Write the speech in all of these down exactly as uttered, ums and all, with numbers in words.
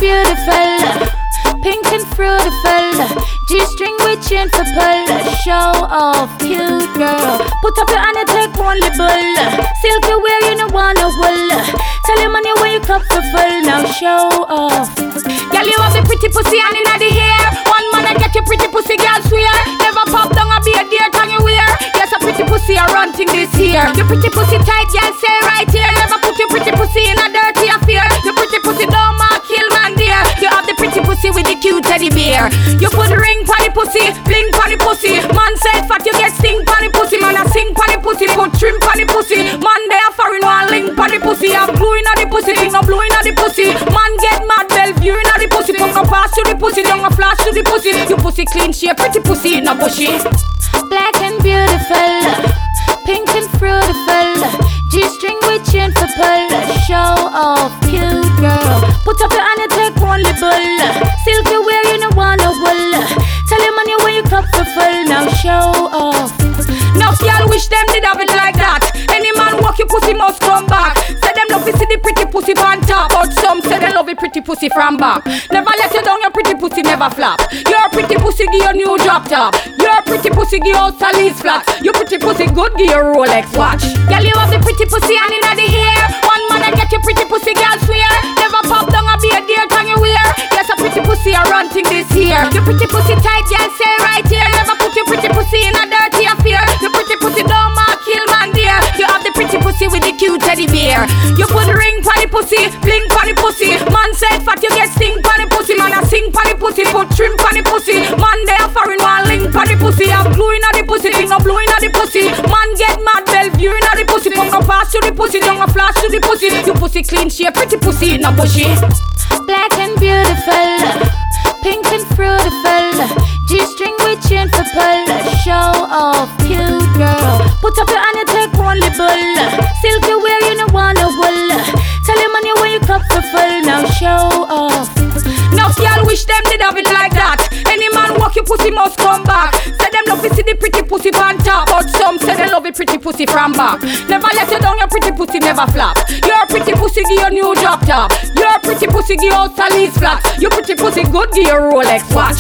beautiful, pink and fruitful, G-string with chain for pull. Show off, cute girl. Put up your hand and take one libel. Silky wear, you no wanna wool. Tell your money when you cup for full. Now show off. Girl, you have the pretty pussy and inna the hair. One man I get your pretty pussy, girl swear. Never pop down a beard, dear tongue you wear. Yes, a pretty pussy a run thing this year. Your pretty pussy tight, girl say right here. Never put your pretty pussy in a dirty affair. Your pretty pussy don't mark kill man dear. You have the pretty pussy with the cute teddy bear. You put ring pon the pussy, bling pon the pussy. Man said fat, you get sting pon the pussy. Man a sing pon the pussy, put trim pon the pussy. Man they a foreign one link pon the pussy. Have blue inna the pussy, thing no blue inna the pussy. Man get mad, Bellevue inna the pussy. Punk a pass to the pussy, don't a flash to the pussy. You pussy clean shape, pretty pussy inna bushy. Black and beautiful, pink and fruitful, G-string with chain for pull. Show off, cute girl. Put up your hand and take one libel. Silky wear, you no wanna wool. Tell your money when you cup for full. Now show off. Now y'all wish them did have it like that. Any man walk your pussy must come back. Say them love to see the pretty pussy on top, but some say they love the pretty pussy from back. Never let you down, your pretty pussy never flap. Your pretty pussy give your new drop top. Your pretty pussy give your Sally's flat. Your pretty pussy good give your Rolex watch. Girl, you have the pretty pussy and inna the hair. One man I get your pretty pussy, girl swear. Never pop down a beard, dear tongue you wear. Yes, a pretty pussy a run thing this year. Your pretty pussy tight, girl say right here. Never put your pretty pussy in a dirty affair. Your pretty pussy don't mark kill man dear. You have the pretty pussy with the cute teddy bear. You put ring pon the pussy, bling pon the pussy. Man said fat, you get sting pon the pussy. Man a sing pon the pussy, put trim pon the pussy. Man they a foreign one link pon the pussy. Have glue inna the pussy, thing no blue inna the pussy. Man get mad, Bellevue inna the pussy. Punk a pass to the pussy, don't a flash to the pussy. You pussy clean shape, pretty pussy inna bushy. Black and beautiful, pink and fruitful, G-string with chain for pull. Show off, cute girl. Put up your hand and take one libel. Silky wear, you no wanna wool. Tell your money when you cup for full. Now show off. Now y'all wish them did have it like that. Any man walk your pussy must come back. Say them love to see the pretty pussy on top, but some say they love the pretty pussy from back. Never let you down, your pretty pussy never flap. Your pretty pussy give your new drop top. Your pretty pussy give your Sally's flat. Your pretty pussy good give your Rolex watch.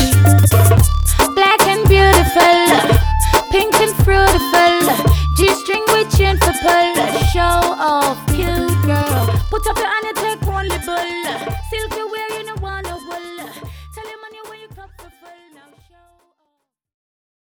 Black and beautiful, pink and fruitful, G-string with chain for pull. Show off, cute girl. Put up your hand and take one libel.